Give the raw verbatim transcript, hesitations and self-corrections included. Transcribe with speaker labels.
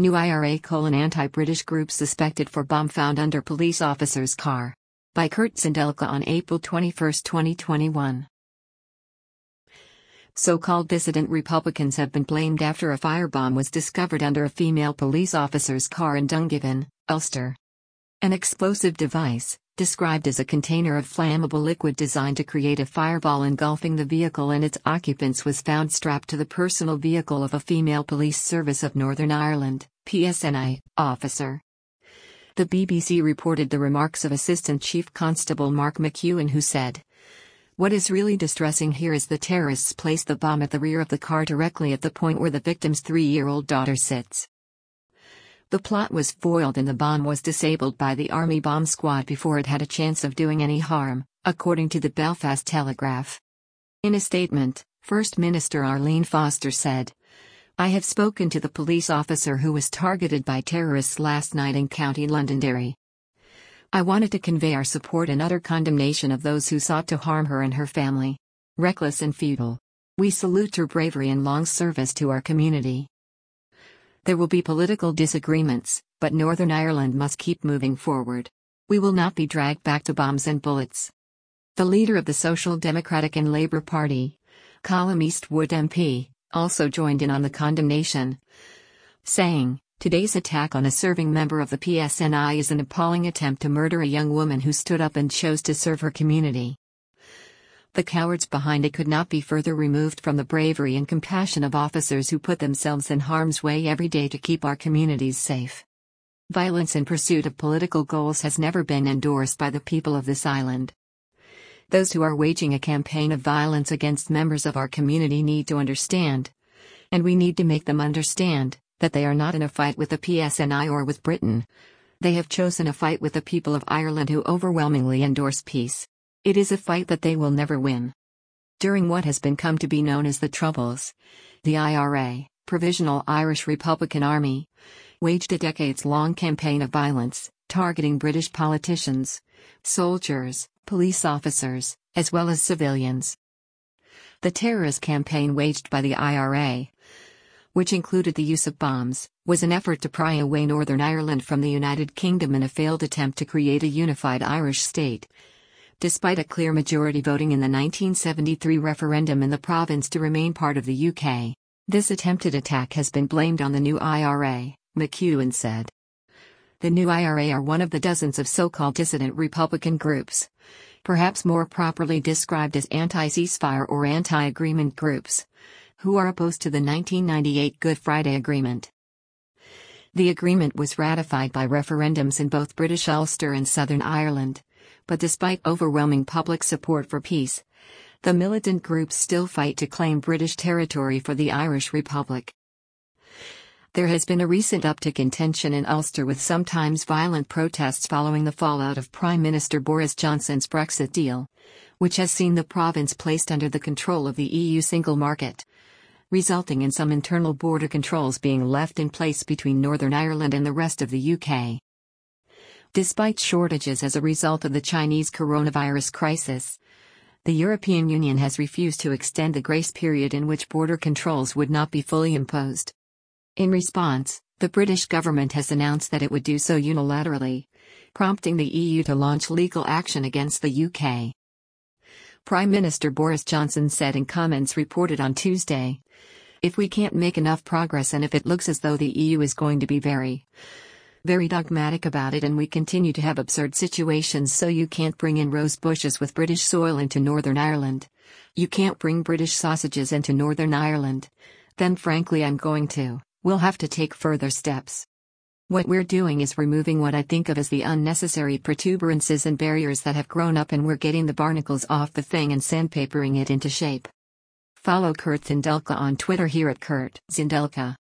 Speaker 1: New I R A colon anti-British group suspected for bomb found under police officer's car. By Kurt Zindelka on April twenty-first, twenty twenty-one. So-called dissident Republicans have been blamed after a firebomb was discovered under a female police officer's car in Dungiven, Ulster. An explosive device, described as a container of flammable liquid designed to create a fireball engulfing the vehicle and its occupants, was found strapped to the personal vehicle of a female Police Service of Northern Ireland, P S N I, officer. The B B C reported the remarks of Assistant Chief Constable Mark McEwen, who said, "What is really distressing here is the terrorists placed the bomb at the rear of the car, directly at the point where the victim's three-year-old daughter sits. The plot was foiled and the bomb was disabled by the Army bomb squad before it had a chance of doing any harm," according to the Belfast Telegraph. In a statement, First Minister Arlene Foster said, "I have spoken to the police officer who was targeted by terrorists last night in County Londonderry. I wanted to convey our support and utter condemnation of those who sought to harm her and her family. Reckless and futile. We salute her bravery and long service to our community. There will be political disagreements, but Northern Ireland must keep moving forward. We will not be dragged back to bombs and bullets." The leader of the Social Democratic and Labour Party, Colm Eastwood M P, also joined in on the condemnation, saying, "Today's attack on a serving member of the P S N I is an appalling attempt to murder a young woman who stood up and chose to serve her community. The cowards behind it could not be further removed from the bravery and compassion of officers who put themselves in harm's way every day to keep our communities safe. Violence in pursuit of political goals has never been endorsed by the people of this island. Those who are waging a campaign of violence against members of our community need to understand, and we need to make them understand, that they are not in a fight with the P S N I or with Britain. They have chosen a fight with the people of Ireland who overwhelmingly endorse peace. It is a fight that they will never win." During what has been come to be known as the Troubles, the I R A, Provisional Irish Republican Army, waged a decades-long campaign of violence, targeting British politicians, soldiers, police officers, as well as civilians. The terrorist campaign waged by the I R A, which included the use of bombs, was an effort to pry away Northern Ireland from the United Kingdom in a failed attempt to create a unified Irish state. Despite a clear majority voting in the nineteen seventy-three referendum in the province to remain part of the U K, this attempted attack has been blamed on the new I R A, McEwen said. The new I R A are one of the dozens of so-called dissident Republican groups, perhaps more properly described as anti-ceasefire or anti-agreement groups, who are opposed to the nineteen ninety-eight Good Friday Agreement. The agreement was ratified by referendums in both British Ulster and Southern Ireland, but despite overwhelming public support for peace, the militant groups still fight to claim British territory for the Irish Republic. There has been a recent uptick in tension in Ulster, with sometimes violent protests following the fallout of Prime Minister Boris Johnson's Brexit deal, which has seen the province placed under the control of the E U single market, resulting in some internal border controls being left in place between Northern Ireland and the rest of the U K. Despite shortages as a result of the Chinese coronavirus crisis, the European Union has refused to extend the grace period in which border controls would not be fully imposed. In response, the British government has announced that it would do so unilaterally, prompting the E U to launch legal action against the U K. Prime Minister Boris Johnson said in comments reported on Tuesday, "If we can't make enough progress and if it looks as though the E U is going to be very, very dogmatic about it and we continue to have absurd situations, so you can't bring in rose bushes with British soil into Northern Ireland, you can't bring British sausages into Northern Ireland, then frankly I'm going to, we'll have to take further steps. What we're doing is removing what I think of as the unnecessary protuberances and barriers that have grown up, and we're getting the barnacles off the thing and sandpapering it into shape." Follow Kurt Zindelka on Twitter here at Kurt Zindelka.